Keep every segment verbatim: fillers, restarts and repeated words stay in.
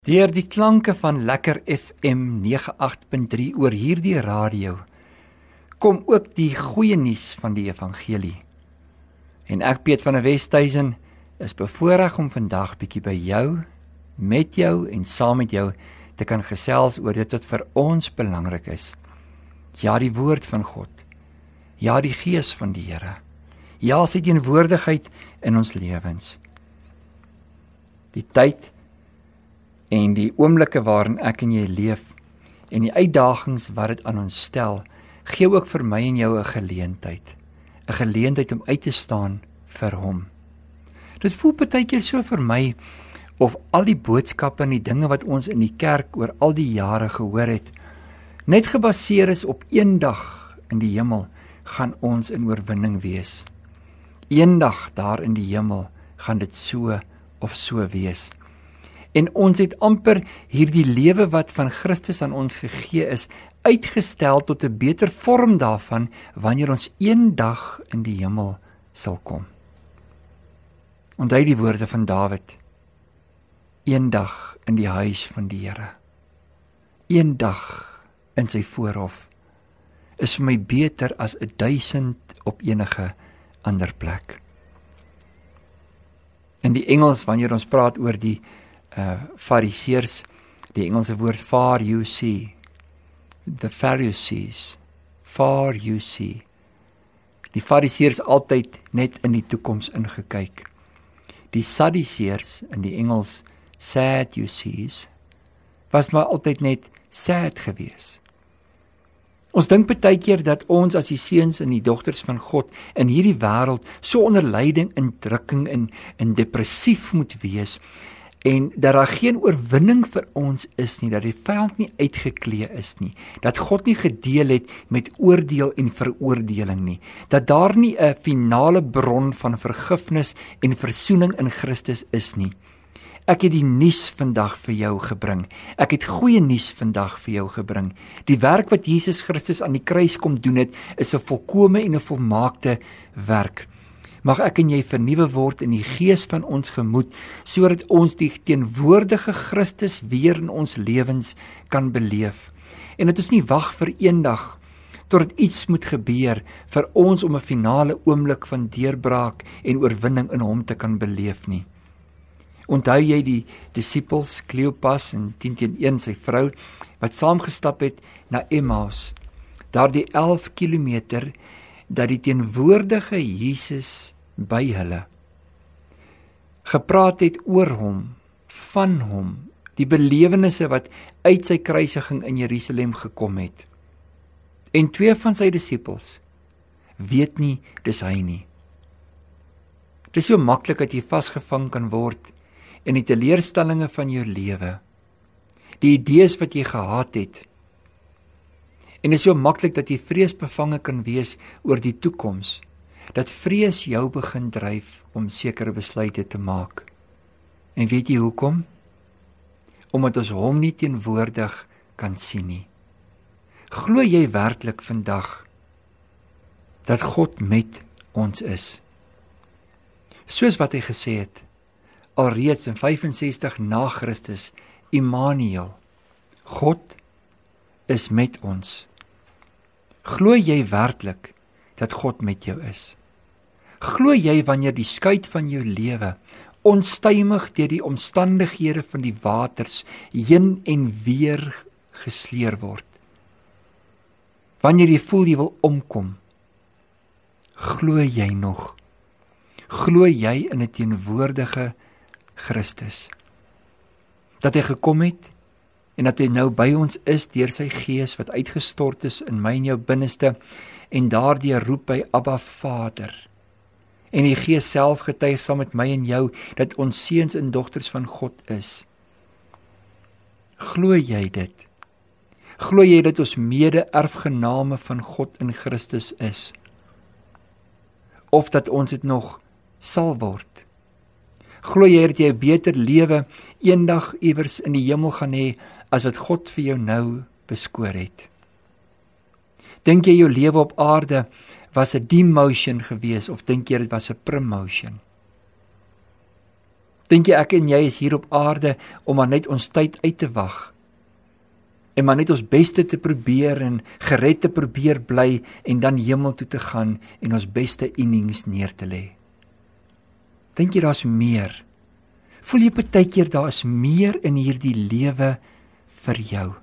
Deur die klanke van Lekker F M nege agt punt drie oor hierdie radio, kom ook die goeie nuus van die evangelie. En ek, Piet van der Westhuizen, is bevoorreg om vandag bietjie by jou, met jou en saam met jou te kan gesels oor dit wat vir ons belangrik is. Ja, die woord van God. Ja, die gees van die Here. Ja, sy teenwoordigheid in ons lewens. Die tyd en die oomblikke waarin ek en jy leef, en die uitdagings wat dit aan ons stel, gee ook vir my en jou 'n geleentheid. 'n Geleentheid om uit te staan vir hom. Dit voel partykeer so vir my, of al die boodskappe en die dinge wat ons in die kerk oor al die jare gehoor het, net gebaseer is op eendag in die hemel, gaan ons in oorwinning wees. Eendag daar in die hemel, gaan dit so of so wees. En ons het amper hierdie lewe wat van Christus aan ons gegee is, uitgestel tot 'n beter vorm daarvan, wanneer ons eendag in die hemel sal kom. Onthou die woorde van Dawid, eendag in die huis van die Here, eendag in sy voorhof, is vir my beter as 'n duisend op enige ander plek. In die Engels, wanneer ons praat oor die Uh, Fariseërs, die Engelse woord far you see, the Pharisees, far you see. Die Fariseërs altyd net in die toekoms ingekyk. Die Sadduseërs, in die Engels sad you sees, was maar altyd net sad gewees. Ons dink baie keer dat ons as die seuns en die dogters van God in hierdie wêreld so onder lyding en drukking en, en depressief moet wees, en dat daar geen oorwinning vir ons is nie, dat die vyand nie uitgeklee is nie, dat God nie gedeel het met oordeel en veroordeling nie, dat daar nie 'n finale bron van vergifnis en versoening in Christus is nie. Ek het die nuus vandag vir jou gebring. Ek het goeie nuus vandag vir jou gebring. Die werk wat Jesus Christus aan die kruis kom doen het, is 'n volkome en 'n volmaakte werk. Mag ek en jy vernuwe word in die gees van ons gemoed, sodat ons die teenwoordige Christus weer in ons lewens kan beleef. En dit is nie wag vir eendag, totdat iets moet gebeur vir ons om 'n finale oomblik van deurbraak en oorwinning in hom te kan beleef nie. Onthou jy die disippels, Kleopas en tien teen een, sy vrou, wat saamgestap het na Emmaus, daar die elf kilometer, dat die teenwoordige Jesus by hulle gepraat het oor hom, van hom, die belewennisse wat uit sy kruisiging in Jerusalem gekom het. En twee van sy disippels weet nie, dis hy nie. Dit is so maklik dat jy vasgevang kan word in die teleurstellinge van jou lewe, die idees wat jy gehad het. En dit is so maklik dat jy vreesbevange kan wees oor die toekoms, dat vrees jou begin dryf om sekere besluite te maak. En weet jy hoekom? Omdat ons hom nie teenwoordig kan sien nie. Glo jy werklik vandag dat God met ons is? Soos wat hy gesê het, alreeds in vyfensestig na Christus, Immanuel, God is met ons. Glo jy werklik dat God met jou is? Glo jy wanneer die skuit van jou lewe onstuimig deur die omstandighede van die waters heen en weer gesleer word? Wanneer jy voel jy wil omkom, glo jy nog? Glo jy in 'n teenwoordige Christus? Dat hy gekom het en dat hy nou by ons is deur sy gees wat uitgestort is in my en jou binneste, en daardeur roep hy Abba Vader. En die Gees self getuig saam met my en jou dat ons seuns en dogters van God is. Glo jy dit? Glo jy dat ons mede-erfgename van God in Christus is? Of dat ons dit nog sal word? Glo jy dat jy 'n beter lewe eendag iewers in die hemel gaan hê as wat God vir jou nou beskoor het? Dink jy jou lewe op aarde was 'n demotion gewees, of dink jy dit was 'n promotion? Dink jy ek en jy is hier op aarde om maar net ons tyd uit te wag? En maar net ons beste te probeer en gered te probeer bly en dan hemel toe te gaan en ons beste innings neer te lê? Dink jy daar's meer? Voel jy partykeer daar is meer in hierdie lewe vir jou?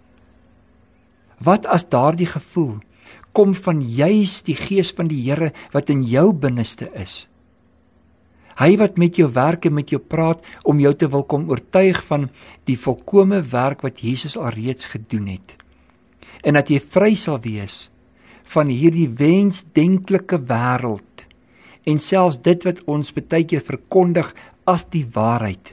Wat as daardie gevoel kom van juis die Gees van die Here wat in jou binneste is? Hy wat met jou werk en met jou praat om jou te wil kom oortuig van die volkome werk wat Jesus alreeds gedoen het. En dat jy vry sal wees van hierdie wensdenklike wêreld en selfs dit wat ons baie keer verkondig as die waarheid,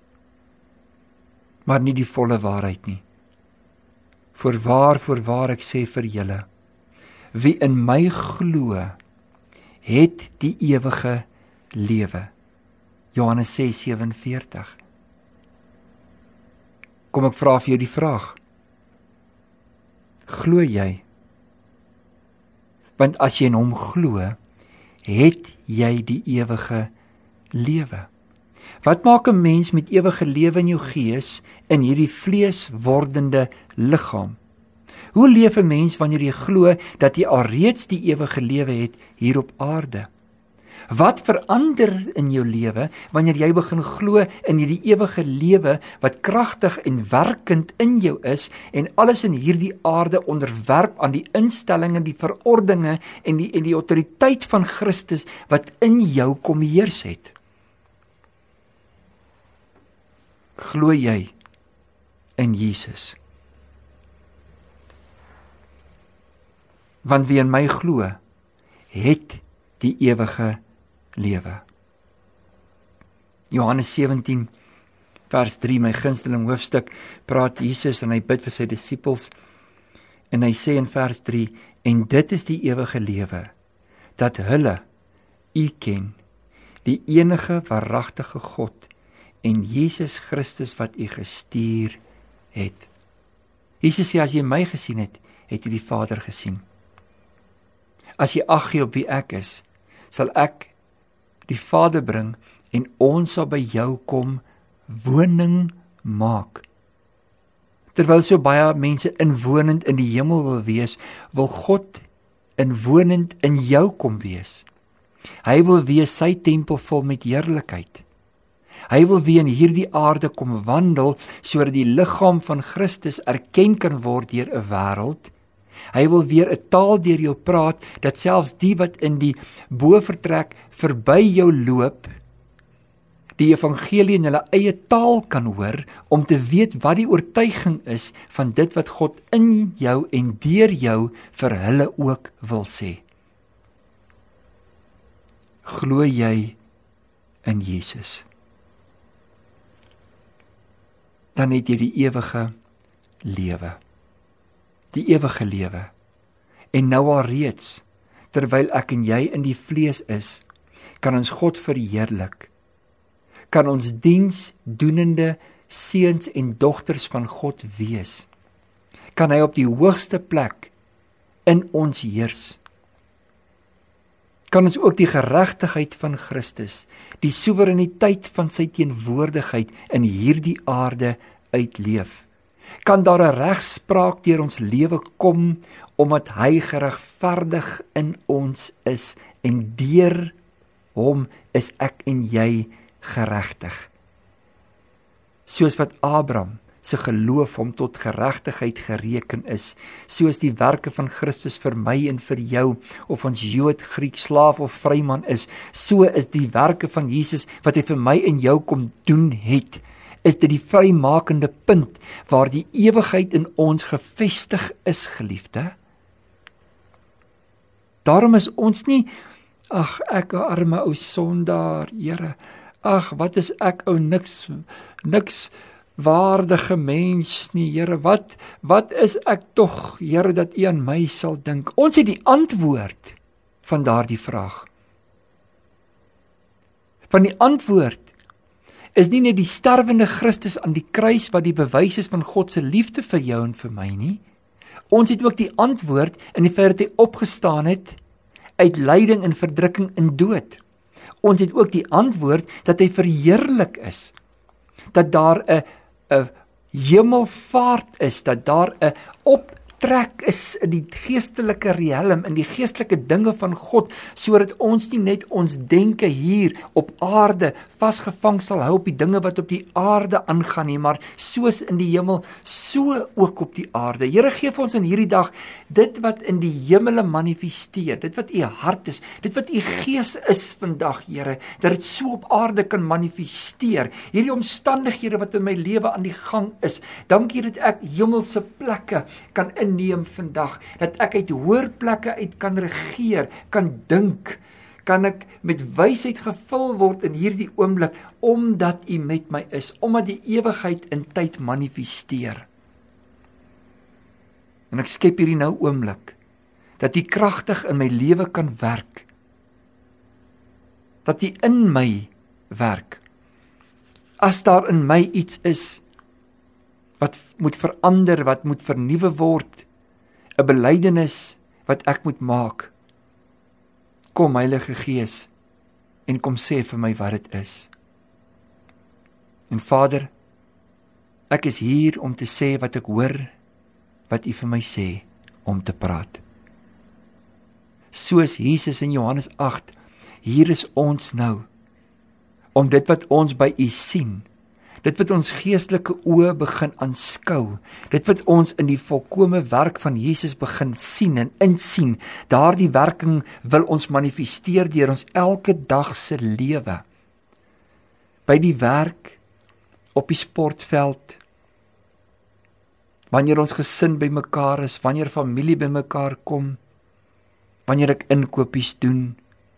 maar nie die volle waarheid nie. Voorwaar, voorwaar ek sê vir julle, wie in my glo, het die ewige lewe. Johannes ses sewenveertig. Kom ek vra vir jou die vraag. Glo jy? Want as jy in hom glo, het jy die ewige lewe. Wat maak 'n mens met ewige lewe in jou gees in hierdie vleeswordende liggaam? Hoe leef 'n mens wanneer jy glo dat jy alreeds die ewige lewe het hier op aarde? Wat verander in jou lewe wanneer jy begin glo in hierdie ewige lewe wat kragtig en werkend in jou is en alles in hierdie aarde onderwerp aan die instellinge, die verordeninge en die en die autoriteit van Christus wat in jou kom heers het? Glo jy in Jesus? Want wie in my glo, het die ewige lewe. Johannes sewentien vers drie, my gunsteling hoofstuk, praat Jesus en hy bid vir sy disippels en hy sê in vers drie, en dit is die ewige lewe, dat hulle U ken, die enige waaragtige God en Jesus Christus wat U gestuur het. Jesus sê, as jy my gesien het, het jy die Vader gesien. As jy ag gee op wie ek is, sal ek die Vader bring en ons sal by jou kom woning maak. Terwyl so baie mense inwonend in die hemel wil wees, wil God inwonend in jou kom wees. Hy wil wees sy tempel vol met heerlikheid. Hy wil weer in hierdie aarde kom wandel, sodat die liggaam van Christus erken kan word deur 'n wêreld. Hy wil weer 'n taal deur jou praat, dat selfs die wat in die bovertrek verby jou loop, die evangelie in hulle eie taal kan hoor, om te weet wat die oortuiging is van dit wat God in jou en deur jou vir hulle ook wil sê. Glo jy in Jesus? Dan het jy die ewige lewe. Die ewige lewe. En nou al reeds, terwyl ek en jy in die vlees is, kan ons God verheerlik. Kan ons diensdoenende seuns en dogters van God wees. Kan hy op die hoogste plek in ons heers. Kan ons ook die geregtigheid van Christus, die soewereiniteit van sy teenwoordigheid in hierdie aarde uitleef. Kan daar 'n regspraak deur ons lewe kom, omdat hy geregverdig in ons is, en deur hom is ek en jy geregtig. Soos wat Abraham se geloof hom tot geregtigheid gereken is, soos die werke van Christus vir my en vir jou, of ons Jood, Griek, slaaf of vryman is, so is die werke van Jesus wat hy vir my en jou kom doen het, is dit die vrymakende punt waar die ewigheid in ons gevestig is, geliefde. Daarom is ons nie, ag, ek 'n arme ou sondaar, Here, ag, wat is ek ou niks, niks waardige mens nie, Here, wat, wat is ek tog, Here, dat U aan my sal dink? Ons het die antwoord van daardie vraag. Van die antwoord is nie net die sterwende Christus aan die kruis wat die bewys is van God se liefde vir jou en vir my nie. Ons het ook die antwoord in die feit dat hy opgestaan het uit lyding en verdrukking en dood. Ons het ook die antwoord dat hy verheerlik is. Dat daar 'n 'n hemelvaart is, dat daar 'n optrek is in die geestelike riem, in die geestelike dinge van God, sodat ons nie net ons denke hier op aarde vasgevang sal hou op die dinge wat op die aarde aangaan nie, maar soos in die hemel, so ook op die aarde. Here, gee vir ons in hierdie dag dit wat in die hemele manifesteer, dit wat u hart is, dit wat u gees is vandag, Here, dat dit so op aarde kan manifesteer. Hierdie omstandighede wat in my lewe aan die gang is, dankie dat ek hemelse plekke kan inneem vandag, dat ek uit hoër plekke uit kan regeer, kan dink, kan ek met wysheid gevul word in hierdie oomblik, omdat u met my is, omdat die ewigheid in tyd manifesteer. En ek skep hierdie nou oomblik, dat u kragtig in my lewe kan werk, dat u in my werk. As daar in my iets is, wat moet verander, wat moet vernuwe word, 'n belydenis wat ek moet maak. Kom Heilige Gees en kom sê vir my wat dit is. En Vader, ek is hier om te sê wat ek hoor, wat u vir my sê om te praat. Soos Jesus in Johannes agt, hier is ons nou, om dit wat ons by u sien, dit wat ons geestelike oë begin aanskou, dit wat ons in die volkome werk van Jesus begin sien en insien, daardie werking wil ons manifesteer deur ons elke dag se lewe. By die werk, op die sportveld, wanneer ons gesin by mekaar is, wanneer familie by mekaar kom, wanneer ek inkopies doen,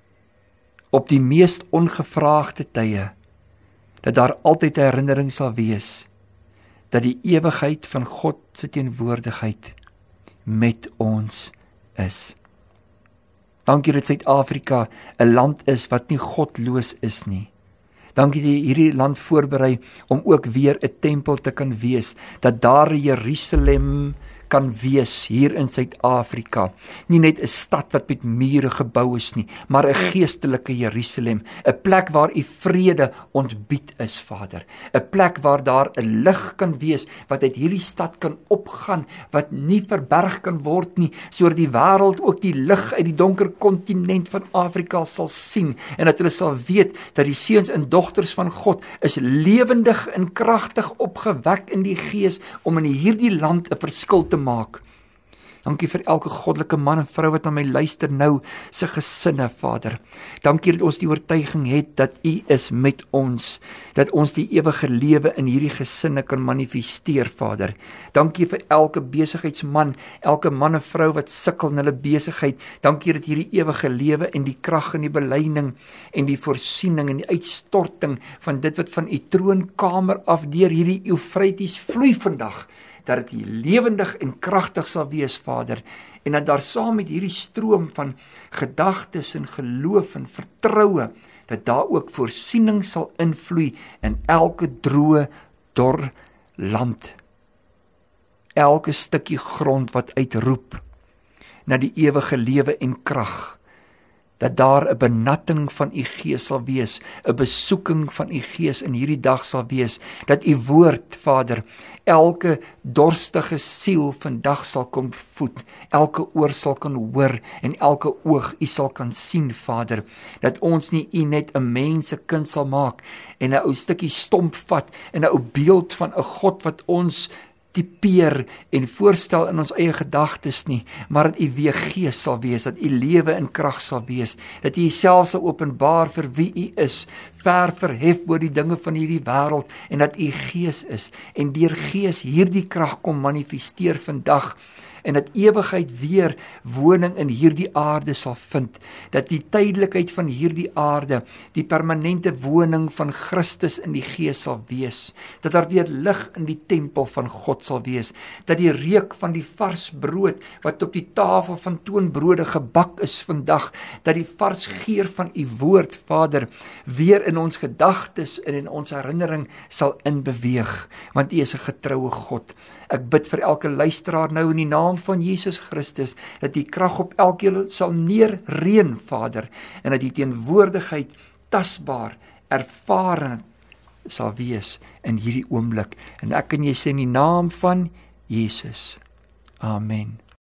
op die mees ongevraagde tye, dat daar altyd 'n herinnering sal wees, dat die ewigheid van God se teenwoordigheid met ons is. Dankie dat Suid-Afrika 'n land is wat nie godloos is nie. Dankie dat hierdie land voorberei om ook weer 'n tempel te kan wees, dat daar 'n Jerusalem kan wees hier in Suid-Afrika. Nie net 'n stad wat met mure gebou is nie, maar 'n geestelike Jerusalem, 'n plek waar u vrede ontbied is, Vader. 'n Plek waar daar 'n lig kan wees wat uit hierdie stad kan opgaan, wat nie verberg kan word nie, sodat die wêreld ook die lig uit die donker kontinent van Afrika sal sien en dat hulle sal weet dat die seuns en dogters van God is lewendig en kragtig opgewek in die gees om in hierdie land 'n verskil te maak. Dankie vir elke goddelike man en vrou wat aan my luister nou, se gesinne, Vader. Dankie dat ons die oortuiging het dat u is met ons, dat ons die ewige lewe in hierdie gesinne kan manifesteer, Vader. Dankie vir elke besigheidsman, elke man en vrou wat sukkel in hulle besigheid. Dankie dat hierdie ewige lewe en die krag en die belyning en die voorsiening en die uitstorting van dit wat van u troonkamer af deur hierdie Eufrates vloei vandag, dat dit lewendig en kragtig sal wees, Vader, en dat daar saam met hierdie stroom van gedagtes en geloof en vertroue, dat daar ook voorsiening sal invloei in elke droë, dor land. Elke stukkie grond wat uitroep na die ewige lewe en krag, dat daar 'n benatting van u gees sal wees, 'n besoeking van u gees in hierdie dag sal wees, dat u woord, Vader, elke dorstige siel vandag sal kom voed, elke oor sal kan hoor en elke oog u sal kan sien, Vader, dat ons nie u net 'n mensekind sal maak en 'n ou stukkie stomp vat en 'n ou beeld van 'n God wat ons typeer en voorstel in ons eie gedagtes nie, maar dat u weer gees sal wees, dat u lewe in krag sal wees, dat u jouself sal openbaar vir wie u is, ver verhef bo die dinge van hierdie wêreld, en dat u gees is, en deur gees hierdie krag kom manifesteer vandag, en dat ewigheid weer woning in hierdie aarde sal vind, dat die tydelikheid van hierdie aarde, die permanente woning van Christus in die gees sal wees, dat daar weer lig in die tempel van God sal wees, dat die reuk van die vars brood, wat op die tafel van toonbrode gebak is vandag, dat die vars geur van u woord, Vader, weer in ons gedagtes en in ons herinnering sal inbeweeg, want u is 'n getroue God. Ek bid vir elke luisteraar nou in die naam van Jesus Christus, dat die krag op elkeen sal neerreën, Vader, en dat die teenwoordigheid tasbaar ervarend sal wees in hierdie oomblik. En ek en jy sê in die naam van Jesus. Amen.